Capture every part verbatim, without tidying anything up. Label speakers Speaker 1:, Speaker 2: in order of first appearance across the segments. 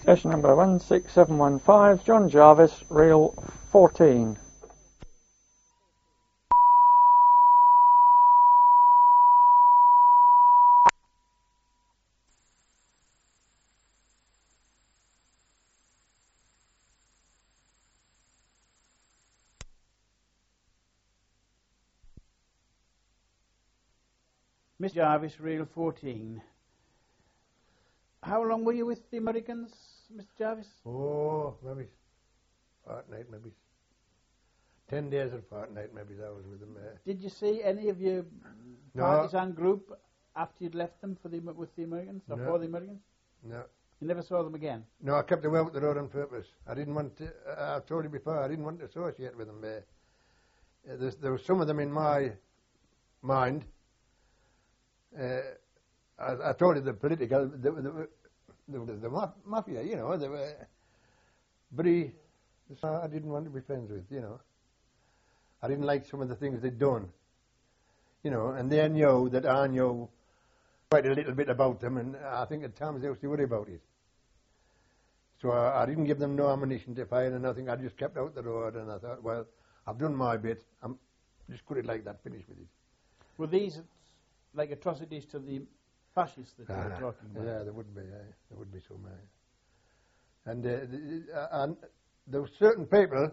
Speaker 1: Session number one six seven one five, John Jarvis, reel fourteen.
Speaker 2: Mister Jarvis, reel fourteen. How long were you with the Americans, Mister Jarvis?
Speaker 3: Oh, maybe fortnight, maybe. Ten days or fortnight, maybe I was with them. Uh,
Speaker 2: Did you see any of your
Speaker 3: No.
Speaker 2: partisan group after you'd left them for the with the Americans or
Speaker 3: No.
Speaker 2: for the Americans?
Speaker 3: no.
Speaker 2: You never saw them again?
Speaker 3: No, I kept away with the road on purpose. I didn't want to, uh, I've told you before, I didn't want to associate with them. Uh, uh, there was some of them in my mind. Uh, I, I told you the political, the, the, the, the, the ma- mafia, you know, they were, but he, I didn't want to be friends with, you know. I didn't like some of the things they'd done, you know, and they knew that I knew quite a little bit about them, and I think at times they used to worry about it. So I, I didn't give them no ammunition to fire and nothing. I just kept out the road, and I thought, well, I've done my bit. I'm just put it like that, finish with it.
Speaker 2: Were these like atrocities to the fascists that you were
Speaker 3: Ah,
Speaker 2: talking about?
Speaker 3: Yeah, there would be. Yeah, there would be some. Uh, and, uh, the, uh, and there were certain people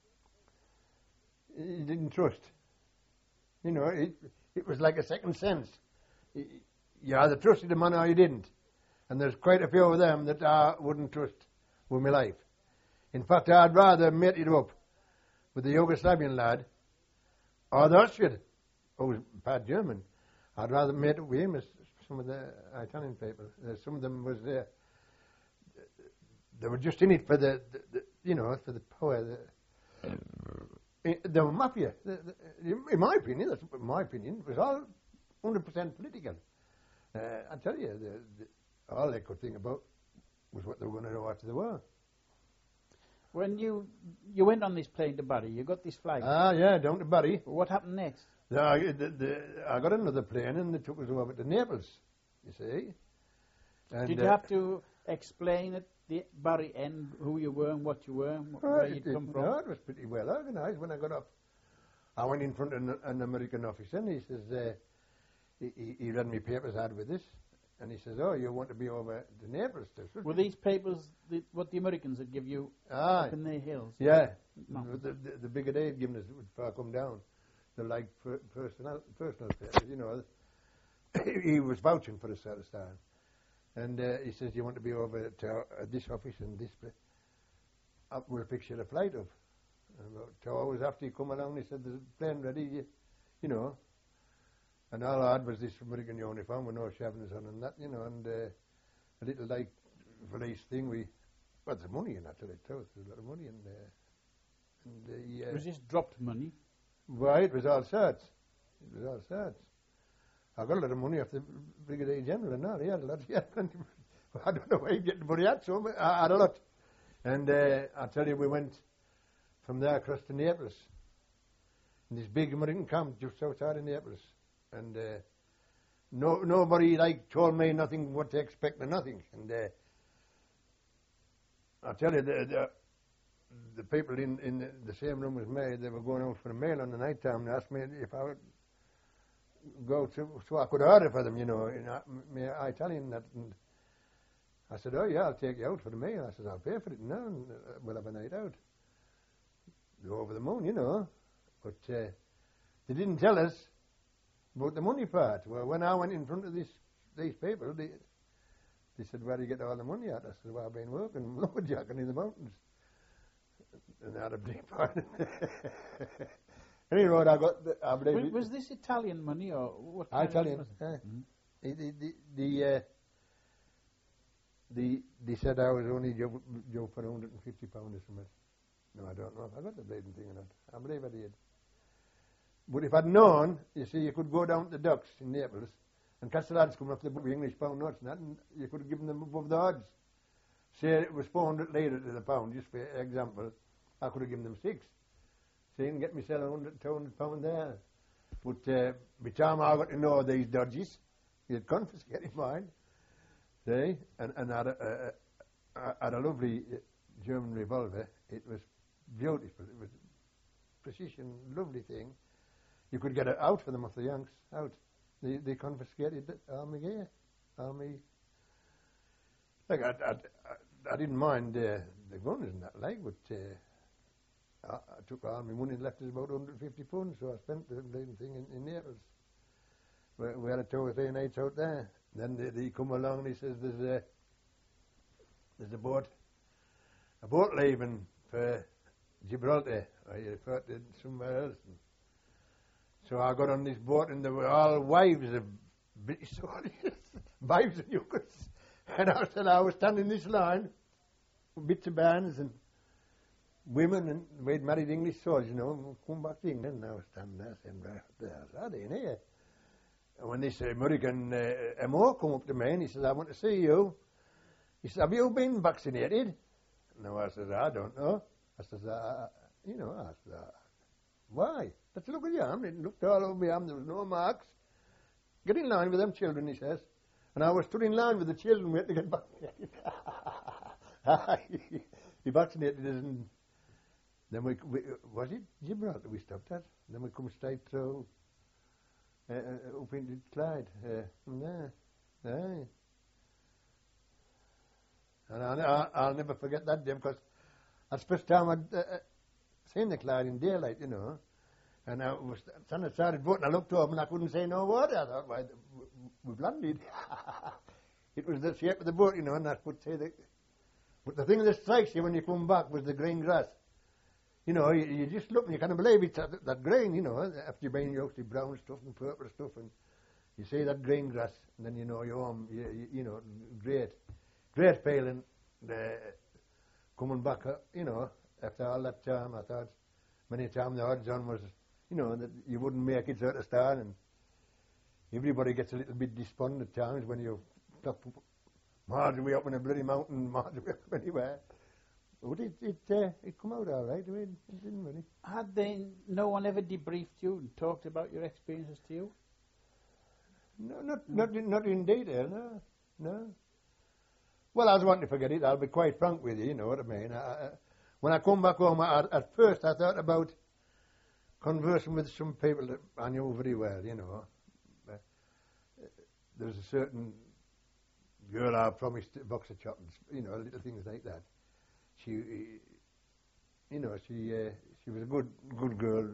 Speaker 3: you didn't trust. You know, it, it was like a second sense. You either trusted a man or you didn't. And there's quite a few of them that I wouldn't trust with my life. In fact, I'd rather mate it up with the Yugoslavian lad or the Austrian, who was bad German. I'd rather mate up with him as some of the Italian people. Uh, some of them was, uh, they were just in it for the, the, the you know, for the power. The, they were mafia. The, the, in my opinion, that's my opinion, it was all one hundred percent political. Uh, I tell you, the, the, all they could think about was what they were going to do after the war.
Speaker 2: When you you went on this plane to Barry, you got this flag.
Speaker 3: Ah, yeah, down to Barry.
Speaker 2: What happened next?
Speaker 3: The, the, the, I got another plane and they took us over to Naples, you see. And
Speaker 2: Did you have to explain at the Barry end who you were and what you were and
Speaker 3: oh,
Speaker 2: where
Speaker 3: it,
Speaker 2: you'd
Speaker 3: it,
Speaker 2: come from?
Speaker 3: No, it was pretty well organised. When I got up, I went in front of an, an American officer and he says, uh, he, he, he read me papers I had with this, and he says, oh, you want to be over to Naples?
Speaker 2: Were these papers the, what the Americans had give you
Speaker 3: ah,
Speaker 2: up in the hills?
Speaker 3: Yeah,
Speaker 2: No.
Speaker 3: the, the, the bigger they had given us before I come down. They're like per, personal, personal papers, you know. He was vouching for us at the start. And uh, he says, you want to be over to uh, this office and this place? Uh, we'll fix you a flight up. And about two hours after he come along, he said, there's a plane ready, you, you know. And all I had was this American uniform with no shavings on and that, you know, and uh, a little like police thing. We, well, there's money in that, to tell the truth. There's a lot of money in there. And, uh,
Speaker 2: Was this dropped money?
Speaker 3: Why, it was all sorts. It was all sorts. I got a lot of money off the Brigadier General and all. He had a lot. He had plenty. I don't know where he get the money at, so I had a lot. And uh, I tell you, we went from there across to Naples. In this big American camp just outside of Naples. And uh, no, nobody like told me nothing what to expect or nothing. And uh, I tell you, the, the the people in, in the, the same room as me, they were going out for a meal on the night time and asked me if I would go to, so I could order for them, you know, in uh, my Italian. That, and I said, oh yeah, I'll take you out for the meal. I said, I'll pay for it now and uh, we'll have a night out. Go over the moon, you know. But uh, they didn't tell us about the money part. Well, when I went in front of this, these people, they, they said, where do you get all the money at? I said, well, I've been working lumberjacking in the mountains. And I had a big part. Anyway, I got, the, I believe
Speaker 2: Was,
Speaker 3: it,
Speaker 2: was this Italian money or what? kind of
Speaker 3: Italian.
Speaker 2: was it?
Speaker 3: Uh,
Speaker 2: Mhm.
Speaker 3: the, the, the, the, uh, the, they said I was only Joe, Joe for one hundred fifty pounds or something. No, I don't know if I got the bleeding thing or not. I believe I did. But if I'd known, you see, you could go down to the docks in Naples and catch the lads coming off the book with English pound notes and that, and you could have given them above the odds. Say it was four hundred later to the pound, just for example, I could have given them six. See, and get myself one hundred, two hundred pound there. But uh, by the time I got to know these dodges, you'd confiscate mine. See, and, and I'd, uh, I had a lovely uh, German revolver. It was beautiful. It was precision, lovely thing. You could get it out for them off the Yanks, out. They, they confiscated it, army gear, army. Like, I, I, I, I didn't mind uh, the guns and that, like, but uh, I, I took army money and left us about one hundred fifty pounds, so I spent the bleeding thing in, in Naples. We, we had a two or three nights out there. Then they, they come along and he says, there's a, there's a boat, a boat leaving for Gibraltar, or you refer to it somewhere else. And so I got on this boat and there were all wives of British soldiers, wives of Yukons. And I said I was standing in this line with bits of bands and women, and we'd married English soldiers, you know, and come back to England, and I was standing there saying, right, there's that in here. And when this American uh, M O come up to me and he says, I want to see you. He says, have you been vaccinated? No, I said, I don't know. I said, uh, you know, I said, uh, why? Let's look at your arm. It looked all over my arm. There was no marks. Get in line with them children, he says. And I was stood in line with the children waiting to get vaccinated. He vaccinated us, and then we, we, was it Gibraltar we stopped at? Then we come straight through uh, uh, up into Clyde. Uh, from there. Aye. And I, I, I'll never forget that day, because that's the first time I'd uh, seen the Clyde in daylight, you know. And I was standing started boat, and I looked over and I couldn't say no word. I thought, why, we've landed. It was the shape of the boat, you know, and I could say that. But the thing that strikes you when you come back was the green grass. You know, you, you just look and you can't believe it's that, that green, you know, after you've been used to brown stuff and purple stuff, and you see that green grass, and then you know you're home, you, you, you know, great. Great feeling, uh, coming back, uh, you know, after all that time. I thought many times the odds on was, you know, that you wouldn't make it out of start, and everybody gets a little bit despondent at times when you top miles away up in a bloody mountain, miles away up anywhere. But it it uh, it come out all right. I mean, it didn't really.
Speaker 2: Had they, no one ever debriefed you and talked about your experiences to you?
Speaker 3: No, not not in, not in detail. No, no. Well, I was wanting to forget it. I'll be quite frank with you. You know what I mean. I, I, when I come back home, I, at first I thought about conversing with some people that I knew very well. You know, uh, there's a certain girl I promised a box of chocolates. You know, little things like that. She, you know, she uh, she was a good good girl.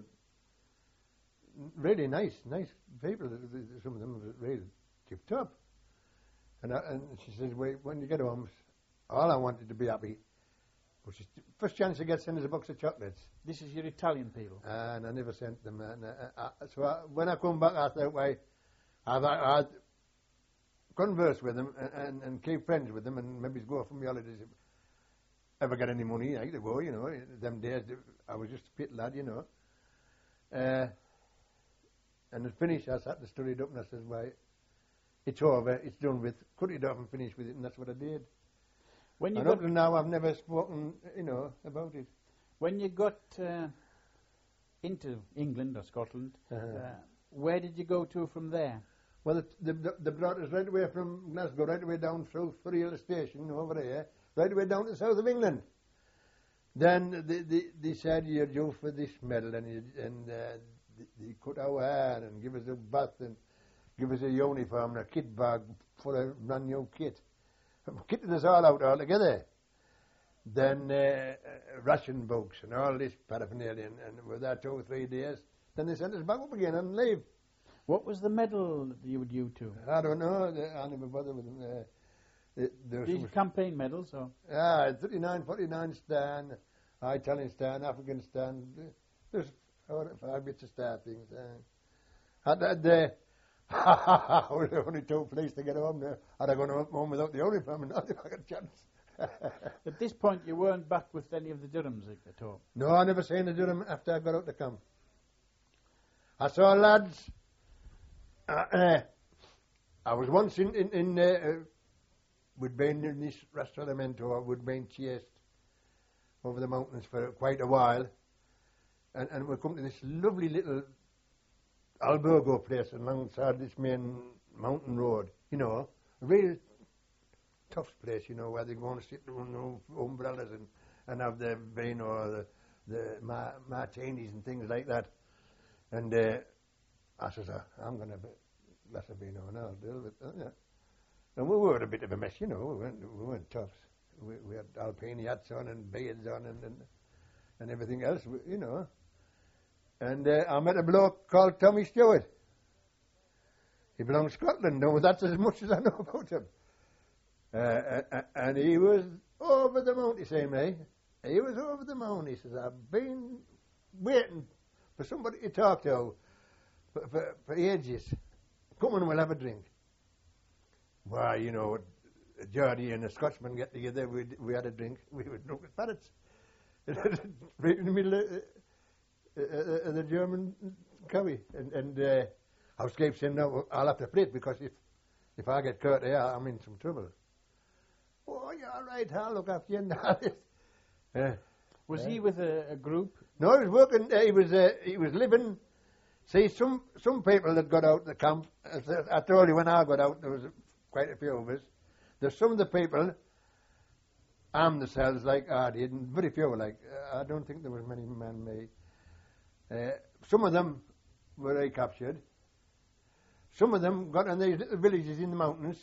Speaker 3: Really nice, nice people. Some of them were really tip top. And, I, and she says, "Wait, when you get home, all I wanted to be happy." But she, first chance I get sent is a box of chocolates.
Speaker 2: This is your Italian people.
Speaker 3: And I never sent them. And I, I, so I, when I come back, I thought, "Why, I'd, I'd converse with them and, and, and keep friends with them, and maybe go for my holidays. If ever get any money, I could go. You know, them days I was just a pit lad, you know." Uh, and at finish, I sat and studied up, and I says, "Why, it's over, it's done with. Cut it off and finish with it," and that's what I did.
Speaker 2: When you
Speaker 3: and
Speaker 2: got
Speaker 3: up to now, I've never spoken, you know, about it.
Speaker 2: When you got uh, into England or Scotland,
Speaker 3: Uh-huh.
Speaker 2: uh, where did you go to from there?
Speaker 3: Well, they the, the brought us right away from Glasgow, right away down through Furriel Station over there, right away down to the south of England. Then they, they, they said, "You're due for this medal," and, you, and uh, they, they cut our hair and give us a bath and give us a uniform and a kit bag full of brand new kit. Kitted us all out altogether. Then uh, uh, ration books and all this paraphernalia, and, and with that two or three days, then they sent us back up again and leave.
Speaker 2: What was the medal that you were due to?
Speaker 3: I don't know. I never bothered with them. Uh, there
Speaker 2: These campaign medals, or?
Speaker 3: Ah, thirty-nine, forty-nine stand, Italian stand, African stand. There's four, five bits of star things. Uh. At that day, I was the only two places to get home there. I'd have gone home without the uniform and not if I got a chance.
Speaker 2: At this point, you weren't back with any of the Durhams at all?
Speaker 3: No, I never seen the Durham after I got out the camp. I saw lads. Uh, uh, I was once in, in, in uh, we'd been in this Rastramento, we'd been chased over the mountains for quite a while, and, and we come to this lovely little albergo place alongside this main mountain road, you know, real Tufts place, you know, where they go and sit under umbrellas and, and have the vino or the, the ma- martinis and things like that. And uh, I says, oh, I'm going to have a glass of vino and I'll deal with it. Yeah. And we were a bit of a mess, you know. We weren't, we weren't Tufts. We, we had alpine hats on and beards on and, and, and everything else, you know. And uh, I met a bloke called Tommy Stewart. He belongs to Scotland. No, that's as much as I know about him. Uh, uh, and he was over the moon, he said, me. He was over the moon. He says, I've been waiting for somebody to talk to for, for, for ages. Come on, we'll have a drink. Why, you know, a Geordie and a Scotsman get together, we we had a drink. We would drink with parrots. Right in the middle of uh, uh, uh, the German cowie. And, and uh, I was saying, no, I'll have to play it because if, if I get caught there, I'm in some trouble. Oh, you're all right, I'll look after you and all this. Uh,
Speaker 2: Was
Speaker 3: uh,
Speaker 2: he with a, a group?
Speaker 3: No, he was working, uh, he was uh, he was living. See, some some people that got out the camp, as I told you when I got out, there was quite a few of us. There's some of the people armed themselves like I did, and very few, like, uh, I don't think there was many men made. Uh, some of them were recaptured. Some of them got in these little villages in the mountains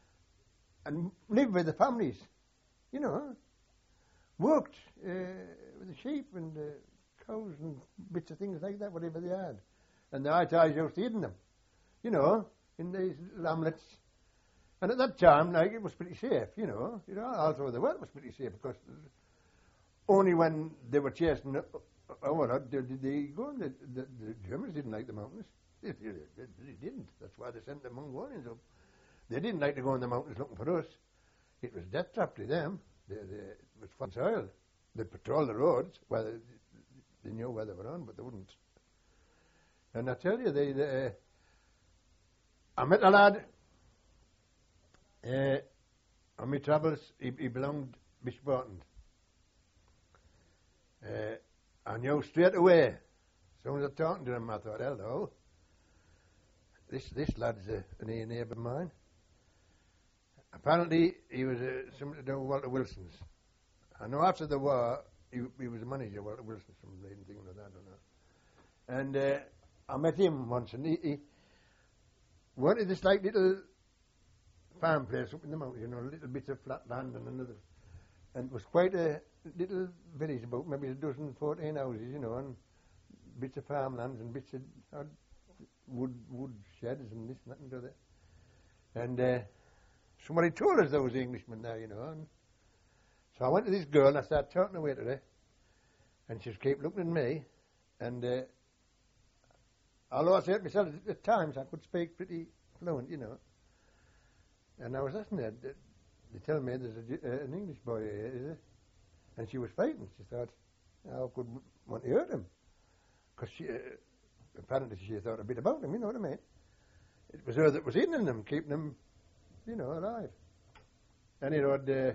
Speaker 3: and lived with the families, you know, worked uh, with the sheep and the cows and bits of things like that, whatever they had. And the Irish used to eat them, you know, in these hamlets. And at that time, like, it was pretty safe, you know. You know, all over the world was pretty safe because only when they were chasing over did they go. The, the, the Germans didn't like the mountains. They, they, they didn't. That's why they sent the Mongolians up. They didn't like to go in the mountains looking for us. It was death trap to them. They, they, it was fun soil. They patrolled the roads. Well, they, they knew where they were on, but they wouldn't. And I tell you, they, they uh, I met a lad. Uh, on my travels, he, he belonged to Bishop Auckland. Uh, I knew straight away. As soon as I was talking to him, I thought, hello, this this lad's a, a near neighbour of mine. Apparently, he was uh, something to do with Walter Wilson's. I know after the war, he, he was a manager of Walter Wilson's, some bleeding thing like that, I don't know. And uh, I met him once, and he, he wanted this like little farm place up in the mountains, you know, little bits of flat land and another. And it was quite a little village, about maybe a dozen, fourteen houses, you know, and bits of farmlands and bits of uh, wood wood sheds and this and that and the other. And uh, somebody told us there was Englishmen there, you know. And so I went to this girl and I started talking away to her. And she kept looking at me. And uh, although I said myself, at times I could speak pretty fluent, you know. And I was asking her, they tell me there's a, uh, an English boy here, is it? And she was frightened. She thought, how could we want to hurt him? Because she, uh, apparently she thought a bit about him, you know what I mean? It was her that was eating them, keeping them, you know, alive. And it would, uh,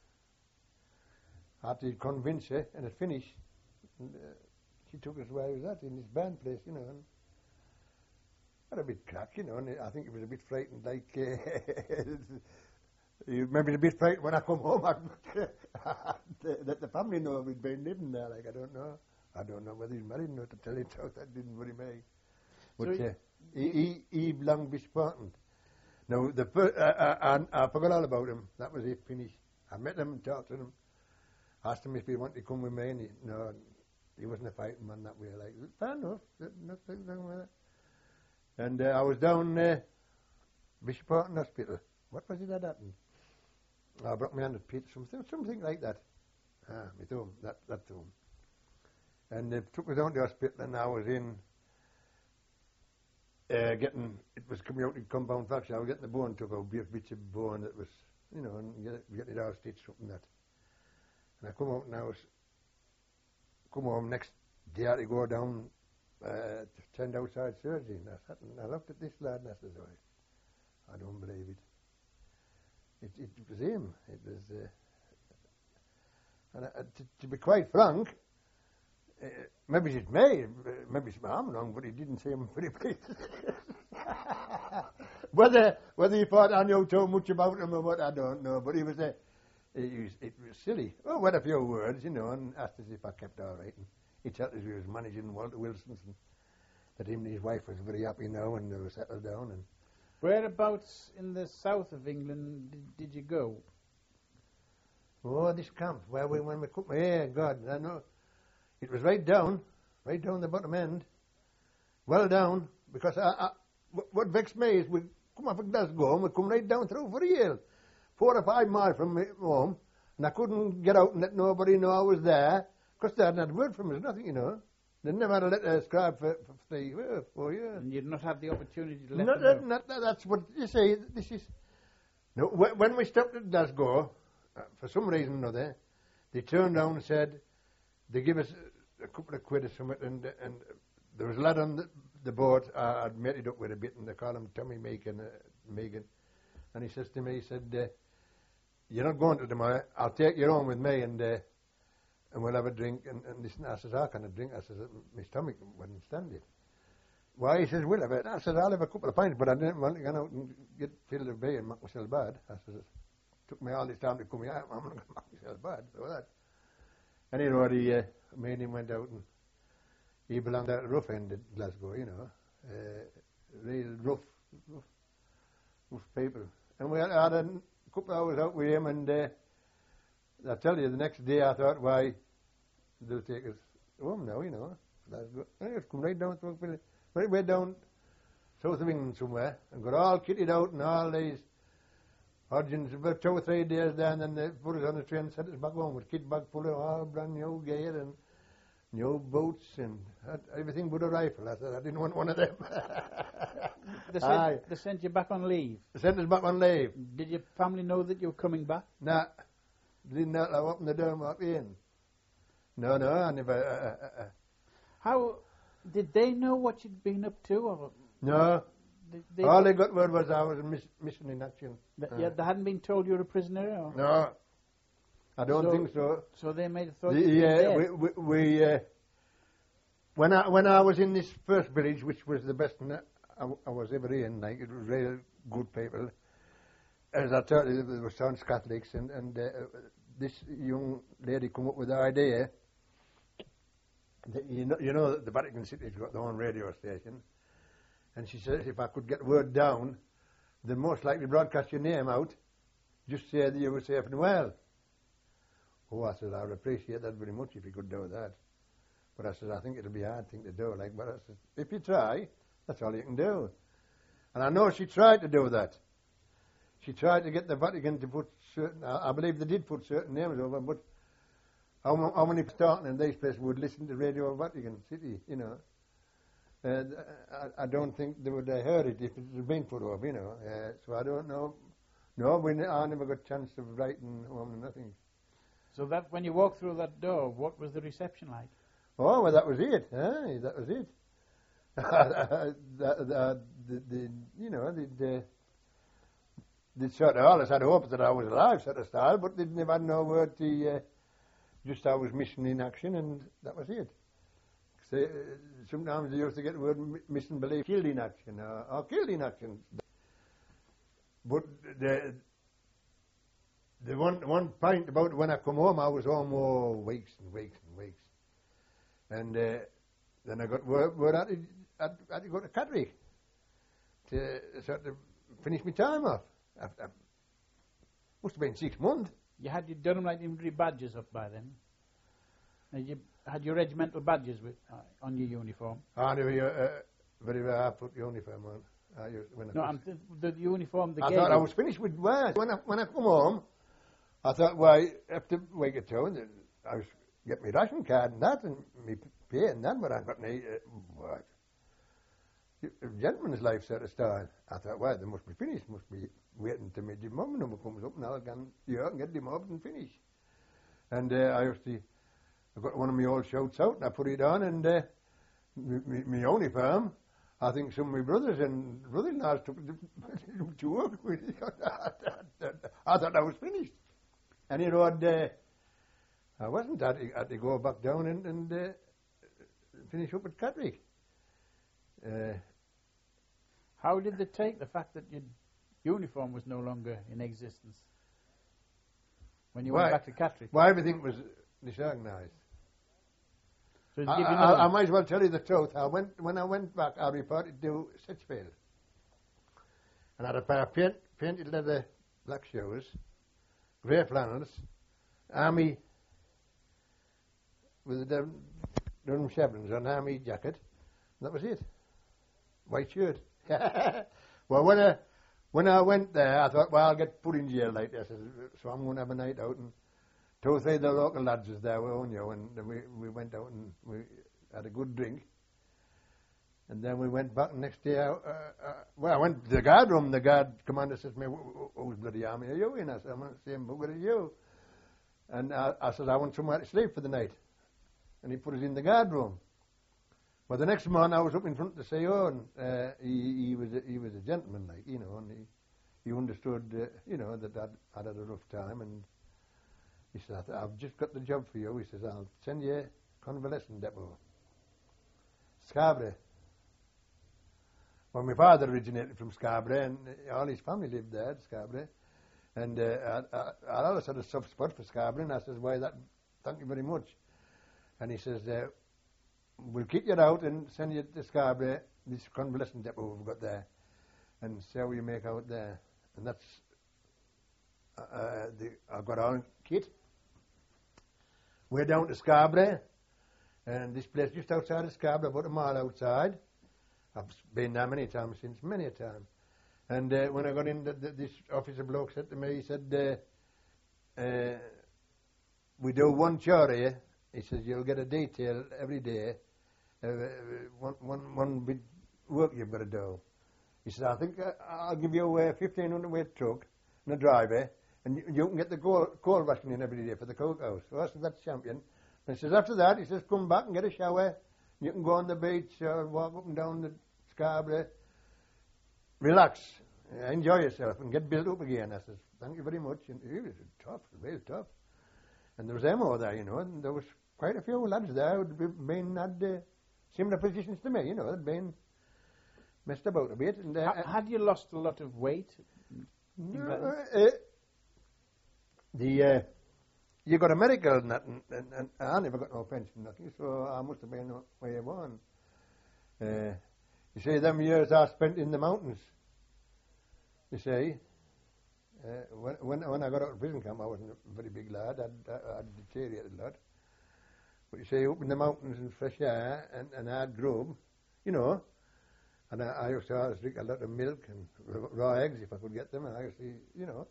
Speaker 3: after he'd convince her and it finished, and, uh, she took us where he was at, in this band place, you know, and had a bit crack, you know, and I think he was a bit frightened, like, uh, he maybe a bit frightened when I come home, that the family know we'd been living there, like, I don't know. I don't know whether he's married or not, to tell you the truth, that didn't worry me. But
Speaker 2: So
Speaker 3: uh, he, he, he belonged to Bishop Auckland. Now, the fir- uh, uh, I, I forgot all about him. That was it, finished. I met him and talked to him, asked him if he wanted to come with me, and he, no, he wasn't a fighting man that way. Like, fair enough, nothing wrong with that. And uh, I was down uh, Bishop Auckland Hospital. What was it that happened? I broke my hand at Pete, something, something like that. Ah, my thumb, that, that thumb. And they took me down to the hospital, and I was in uh, getting, it was community compound fracture, I was getting the bone took out, bits of bone that was, you know, and get it, getting it all stitched up and that. And I come out and I was, come home next day I had to go down uh, to attend outside surgery. And I sat and I looked at this lad and I said, oh, I don't believe it. It, it was him. It was, uh, and I, to, to be quite frank, Uh, maybe it's me, uh, maybe it's my arm wrong, but he didn't seem pretty pleased. whether whether he thought I knew too much about him or what, I don't know. But he was a, he was, it was silly. Oh, what a few words, you know, and asked us if I kept all right. And he told us he was managing Walter Wilson's and that him and his wife was very happy now and they were settled down. And
Speaker 2: whereabouts in the south of England did, did you go?
Speaker 3: oh, this camp where we when we cooked my hair, God, I know. It was right down, right down the bottom end, well down, because I, I, what vexed me is we come up from Glasgow and we come right down through for a hill, four or five miles from my home, and I couldn't get out and let nobody know I was there, because they hadn't had word from us, nothing, you know. They never had a letter scribed for, for three, uh, four years.
Speaker 2: And you'd not had the opportunity to let
Speaker 3: Not,
Speaker 2: them know.
Speaker 3: not, not, that's what you say. This is no. wh- When we stopped at Glasgow, uh, for some reason or other, they turned down and said they give us a couple of quid or something, and and there was a lad on the, the boat I, I'd met it up with a bit, and they call him Tommy Megan, uh, Megan, and he says to me, he said, uh, "You're not going to tomorrow. I'll take you home with me, and uh, and we'll have a drink." And, and listen, I says, "I can't drink." I says, "My stomach wouldn't stand it." Why? He says, "We'll have it." I said, "I'll have a couple of pints, but I didn't want to go out and get filled of beer and make myself bad." I says, "It took me all this time to come here. I'm not going to make myself bad." So that. And you know, he, uh, me and him went out, and he belonged at the rough end of Glasgow, you know, uh, real rough, rough, rough people. And we had, had a couple of hours out with him, and uh, I tell you, the next day I thought, why, they'll take us home now, you know. Glasgow. And he just come right down to a right way down south of England somewhere, and got all kitted out and all these urgents, about two or three days there, and then they put us on the train and sent us back home with kit bag full of all brand new gear and new boots and had everything but a rifle. I said I didn't want one of them.
Speaker 2: They
Speaker 3: Aye.
Speaker 2: sent, they sent you back on leave.
Speaker 3: They sent us back on leave.
Speaker 2: Did your family know that you were coming back?
Speaker 3: Nah, didn't know I opened the door and walked in. No, no, I never. Uh, uh, uh,
Speaker 2: How did they know what you'd been up to? Or
Speaker 3: no,
Speaker 2: did they,
Speaker 3: all they got word was I was a miss, mission in action.
Speaker 2: that,
Speaker 3: Uh,
Speaker 2: yeah, they hadn't been told you were a prisoner? Or?
Speaker 3: No, I don't
Speaker 2: So-
Speaker 3: think so.
Speaker 2: So they made a thought
Speaker 3: The-
Speaker 2: you'd been
Speaker 3: yeah,
Speaker 2: dead.
Speaker 3: we, we, we uh, when I when I was in this first village, which was the best one I, I was ever in, like it was real good people. As I told you, there were sons Catholics, and and uh, this young lady come up with the idea. That you know, you know, that the Vatican City's got their own radio station, and she says if I could get word down, they'd most likely broadcast your name out, just say that you were safe and well. Oh, I said, I would appreciate that very much if you could do that. But I said, I think it'll be a hard thing to do. Like, but I said, if you try, that's all you can do. And I know she tried to do that. She tried to get the Vatican to put certain, I, I believe they did put certain names over, but how, mo- how many starting in these places would listen to Radio Vatican City, you know? Uh, I, I don't think they would have heard it if it had been put over, you know. Uh, so I don't know. No, we, ne- I never got a chance of writing home or nothing.
Speaker 2: So that when you walked through that door, what was the reception like?
Speaker 3: Oh, well, that was it. Aye, that was it. the, the, the, the, you know, they'd, uh, they'd sort of always had hopes that I was alive, sort of style, but they'd never had no word to, uh, just I was mission in action, and that was it. So, uh, sometimes they used to get the word m- mission belief, killed in action, or, or killed in action. But the, the one, one point about when I come home, I was home, oh, weeks and weeks and weeks. And uh, then I got word, word I, had, I had to go to Catterick to sort of finish my time off. I, I, must have been six months.
Speaker 2: You had your Durham Light Infantry badges up by then. And you had your regimental badges with, uh, on your uniform.
Speaker 3: I never, uh, very well, I put uniform on. I used, when I
Speaker 2: No,
Speaker 3: first-
Speaker 2: I'm th- the uniform they
Speaker 3: I
Speaker 2: gave
Speaker 3: thought I
Speaker 2: you.
Speaker 3: was finished with work. When I, when I come home, I thought, well, after a week or two, and then I was get my ration card and that, and me pay and that, but I got any, uh, what? A gentleman's life sort of style. I thought, well, they must be finished, must be waiting till my mum number comes up, and I'll can, yeah, I can get them up and finish. And uh, I used to, I got one of my old shouts out, and I put it on, and uh, my uniform, I think some of my brothers and brother-in-laws took it to work with it. I thought I was finished. And you know, I'd, uh, I wasn't. I had, to, I had to go back down and, and uh, finish up at Catterick. Uh,
Speaker 2: How did they take the fact that your uniform was no longer in existence when you
Speaker 3: Why-
Speaker 2: went back to Catterick?
Speaker 3: Well, everything was disorganised.
Speaker 2: So
Speaker 3: I,
Speaker 2: they give you
Speaker 3: I,
Speaker 2: another-
Speaker 3: I might as well tell you the truth. I went when I went back. I reported to Sitchfield, and I had a pair of paint, painted leather black shoes, grey flannels, army with the Durham, Durham chevrons on, army jacket. And that was it. White shirt. Well, when I when I went there, I thought, well, I'll get put in jail like this, so I'm going to have a night out. And two or three of the local lads was there, we all knew, and then we, we went out and we had a good drink. And then we went back the next day. Uh, uh, well, I went to the guard room. The guard commander says to me, whose bloody army are you in? I said, I'm in the same book as you. And I, I said, I want somewhere to sleep for the night. And he put us in the guard room. Well, the next morning I was up in front of the C O, and uh, he, he was a, he was a gentleman, like, you know, and he, he understood, uh, you know, that I'd, I'd had a rough time. And he said, I've just got the job for you. He says, I'll send you a convalescent depot. Scarborough. Well, my father originated from Scarborough, and all his family lived there at Scarborough. And uh, I, I, I always had a soft spot for Scarborough, and I says, why that, thank you very much. And he says, uh, we'll kick you out and send you to Scarborough, this convalescent depot we've got there, and see how you make out there. And that's, uh, the, I've got our kit. We're down to Scarborough, and this place just outside of Scarborough, about a mile outside. I've been there many times since, many a time. And uh, when I got in, the, the, this officer bloke said to me, he said, uh, uh, we do one chore here. He says, you'll get a detail every day, uh, one, one, one bit work you've got to do. He says, I think uh, I'll give you a fifteen hundred weight truck and a driver, and you, you can get the coal, coal washing in every day for the cookhouse. So I said, that's champion. And he says, after that, he says, come back and get a shower. You can go on the beach or walk up and down the Scarborough. Relax, enjoy yourself, and get built up again. I says, thank you very much. And he was tough, real tough. And there was M O there, you know, and there was quite a few lads there who'd been had uh, similar positions to me, you know, they'd been messed about a bit. And, uh,
Speaker 2: Ha- had you lost a lot of weight?
Speaker 3: no, uh, the uh, you got a medical and that, and, and, and I never got no pension, nothing, so I must have been way on. Uh, you see, them years I spent in the mountains, you see, uh, when, when when I got out of prison camp, I wasn't a very big lad, I'd, I'd deteriorated a lot. But you see, up in the mountains and fresh air and, and hard grub, you know, and I, I used to always drink a lot of milk and raw eggs if I could get them, and I used to, you know,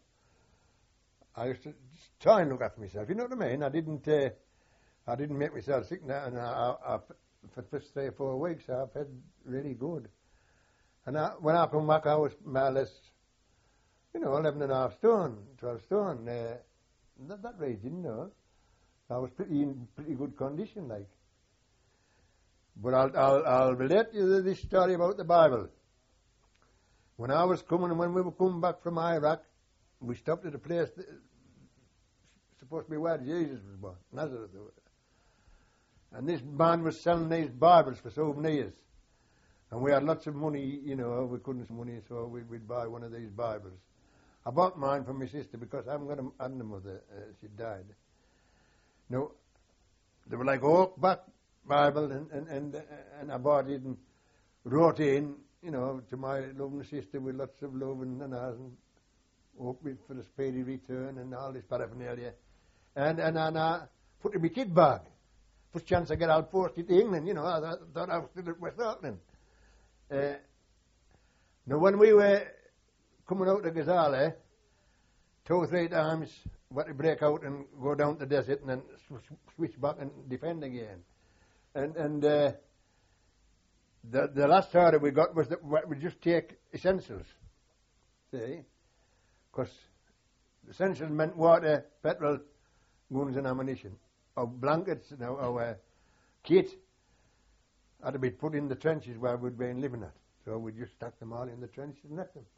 Speaker 3: I used to just try and look after myself, you know what I mean? I didn't, uh, I didn't make myself sick now, and I, I, I, for the first three or four weeks I felt really good. And I, when I come back, I was more or less, you know, eleven and a half stone, twelve stone, uh, that, that range, you know. I was pretty in pretty good condition, like. But I'll, I'll, I'll relate you this story about the Bible. When I was coming, when we were coming back from Iraq, we stopped at a place that, supposed to be where Jesus was born, Nazareth. And this man was selling these Bibles for souvenirs. And we had lots of money, you know, we couldn't have money, so we, we'd buy one of these Bibles. I bought mine for my sister because I haven't got a, had a mother, uh, she died. No, they were like oak back Bible, and, and, and, uh, and I bought it and wrote in, you know, to my loving sister with lots of love and and, and hope for a speedy return and all this paraphernalia. And, and, and I put it in my kid bag. First chance I get, I'll post it to England, you know, I thought, thought I was still at West Auckland. Uh, now, when we were coming out of Gazala, two or three times, we had to break out and go down to the desert and then sw- switch back and defend again. And and uh, the the last order we got was that we just take essentials, see, because essentials meant water, petrol, guns and ammunition. Our blankets and our, our kit had to be put in the trenches where we'd been living at. So we just stuck them all in the trenches and left them.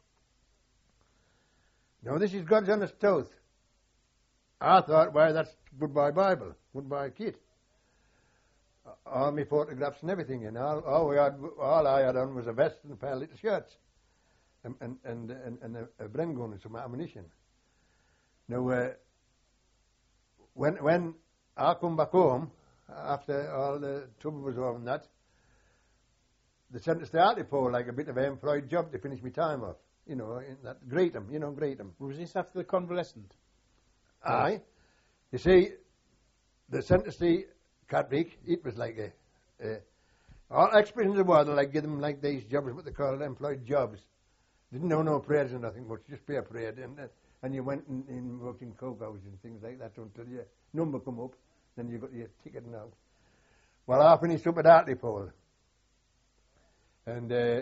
Speaker 3: Now this is God's honest truth. I thought, well, that's goodbye Bible, goodbye kit. All my photographs and everything, and all, all, we had, all I had on was a vest and a pair of little shirts. and and and, and, and a, a Bren gun and some ammunition. Now, uh, when when I come back home after all the trouble was over and that, they sent us to Hartlepool like a bit of an employed job to finish my time off. You know, in that Greatham, you know, Greatham.
Speaker 2: Was this after the convalescent?
Speaker 3: Aye. You see, the sent us to Catterick, it was like a, a all expressions of word, like give them like these jobs, what they call employed jobs. Didn't know no prayers or nothing much, just pay a prayer. And, uh, and you went and, and worked in coke houses and things like that until your number come up, then you got your ticket and out. Well, I finished up at Hartlepool. And uh,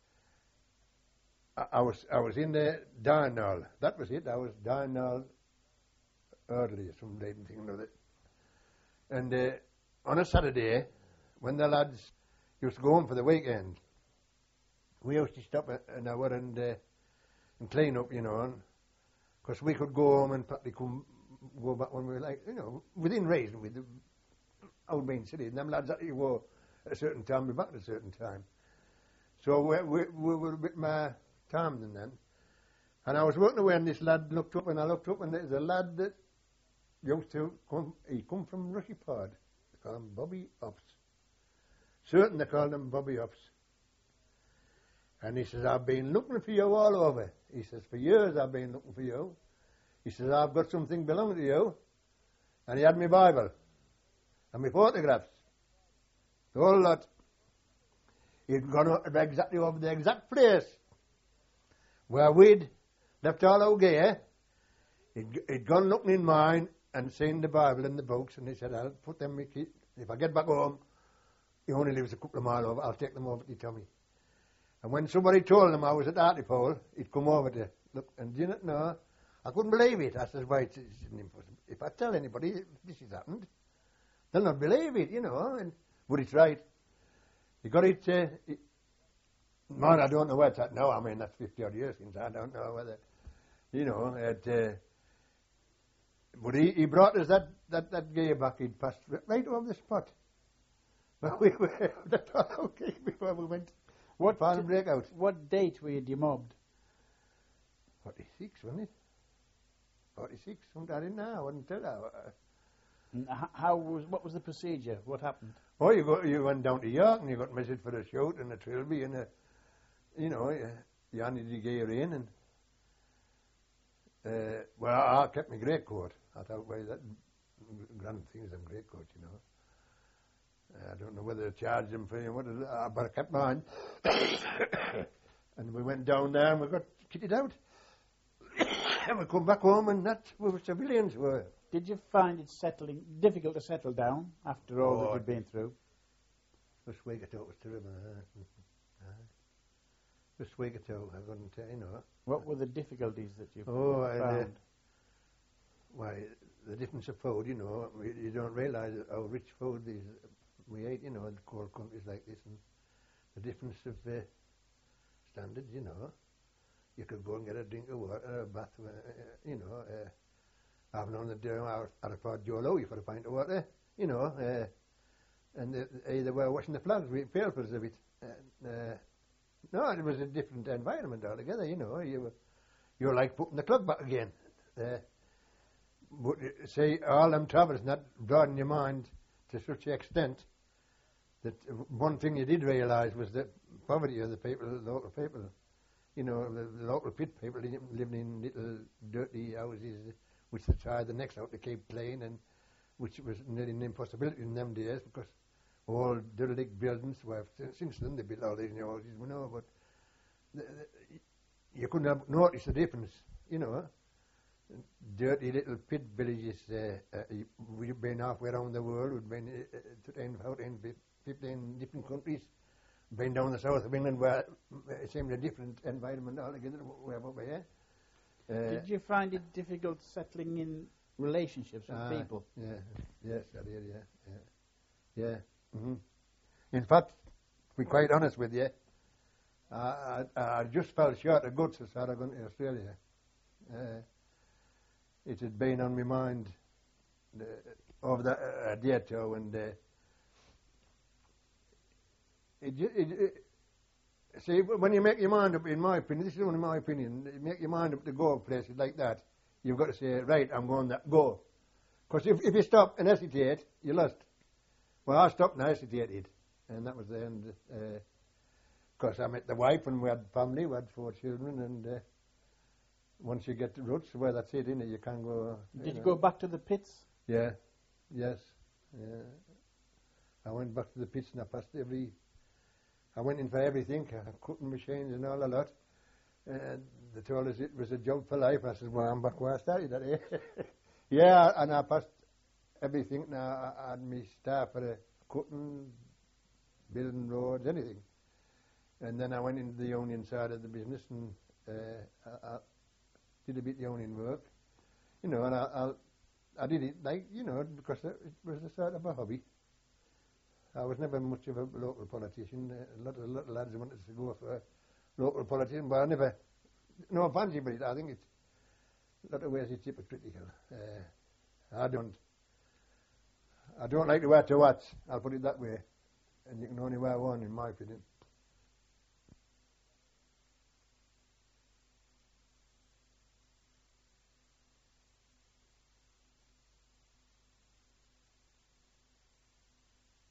Speaker 3: I, I was I was in the Darnall. That was it. I was Darnall early or some late thing or other. And uh, on a Saturday, when the lads used to go home for the weekend, we used to stop an hour and uh, and clean up, you know, because we could go home and probably come go back when we were like, you know, within reason with the old main city. And them lads actually go at a certain time, be back at a certain time. So we, we, we were a bit more time than then. And I was working away and this lad looked up and I looked up and there's a lad that used to come, he come from Rushipod. They call him Bobby Ups. Certain they called him Bobby Ups. And he says, I've been looking for you all over. He says, for years I've been looking for you. He says, I've got something belonging to you. And he had my Bible and my photographs. The whole lot. He'd gone up exactly over the exact place where we'd left all our gear. He'd, he'd gone looking in mine and seen the Bible and the books, and he said, I'll put them in my key. If I get back home, he only lives a couple of miles over, I'll take them over to Tommy. And when somebody told him I was at Hartlepool, he'd come over to look, and do you not know? I couldn't believe it. I said, why, it's, it's impossible. If I tell anybody this has happened, they'll not believe it, you know. And, but it's right. He got it, uh, it, man, I don't know where it's at now. I mean, that's fifty odd years since. I don't know whether, you know, it, uh, but he, he brought us that, that, that gear back. He'd passed right over the spot. But we were, that's all okay before we went.
Speaker 2: What
Speaker 3: Final breakout.
Speaker 2: What date were you demobbed?
Speaker 3: forty-six, wasn't it? forty-six, sometime in now, I wouldn't tell you.
Speaker 2: And h- how was, what was the procedure? What happened?
Speaker 3: Oh, you go, you went down to York and you got measured for a shoot and a trilby and a, you know, you, you handed your gear in and, uh, well, I, I kept my great coat. I thought, well, that grand thing is a great coat, you know. Uh, I don't know whether to charge them for you, what is it, uh, but I kept mine. And we went down there and we got kitted out. And we come back home and that, we were civilians, were.
Speaker 2: Did you find it settling difficult to settle down after all
Speaker 3: Oh,
Speaker 2: that you'd been through?
Speaker 3: This week or two was terrible. Uh, uh, this week or two, I couldn't tell you know.
Speaker 2: What were the difficulties that you
Speaker 3: Oh, and, uh,
Speaker 2: found?
Speaker 3: why, the difference of food, you know, we, you don't realise how rich food these we ate, you know, in cold countries like this, and the difference of uh, standards, you know. You could go and get a drink of water, a bath, uh, you know. Uh, I've known that down out at a Port Jolo, you got a pint of water, you know. Uh, and uh, they were washing the flags with pails a bit. Uh, uh, no, it was a different environment altogether, you know. You were, you were like putting the clock back again. Uh, but uh, say all them travels not broaden your mind to such an extent that one thing you did realise was the poverty of the people, the local people. You know, the, the local pit people living in little dirty houses, which they tried the next out to keep clean, and which was nearly an impossibility in them days because all derelict buildings were, since then they built all these new houses, we know, but the, the, you couldn't have noticed the difference, you know. Dirty little pit villages, uh, uh, we've been halfway around the world, we've been uh, to ten, fourteen, fifteen different countries, been down the south of England where it seemed a different environment altogether, way over here. Uh,
Speaker 2: Did you find it difficult settling in relationships with
Speaker 3: uh,
Speaker 2: people?
Speaker 3: Yeah, yes, I did, yeah, yeah. yeah. Mm-hmm. In fact, to be quite honest with you, I, I, I just fell short of guts as far as going to Australia. Uh, it had been on my mind uh, over that uh, a day or two, and uh, it, it, it, see, when you make your mind up, in my opinion, this is only my opinion, you make your mind up to go places like that, you've got to say, right, I'm going that, go. Because if, if you stop and hesitate, you're lost. Well, I stopped and I hesitated, and that was the end. Because uh, I met the wife, and we had family, we had four children, and uh, once you get the roots, well, that's it, innit? You can't go...
Speaker 2: Did
Speaker 3: you
Speaker 2: you
Speaker 3: know.
Speaker 2: go back to the pits?
Speaker 3: Yeah, yes. Yeah. I went back to the pits and I passed every... I went in for everything, uh, cutting machines and all a lot. And they told us it was a job for life. I said, well, I'm back where I started that day. Yeah, and I passed everything. Now I had my staff for the cutting, building roads, anything. And then I went into the union side of the business and uh, I, I did a bit of union work. You know, and I, I, I did it like, you know, because it was a sort of a hobby. I was never much of a local politician. A lot of, a lot of lads wanted to go for a local politician, but I never, no fancy for it. I think it's, a lot of ways it's hypocritical. Uh, I don't, I don't like to wear two hats, I'll put it that way. And you can only wear one, in my opinion.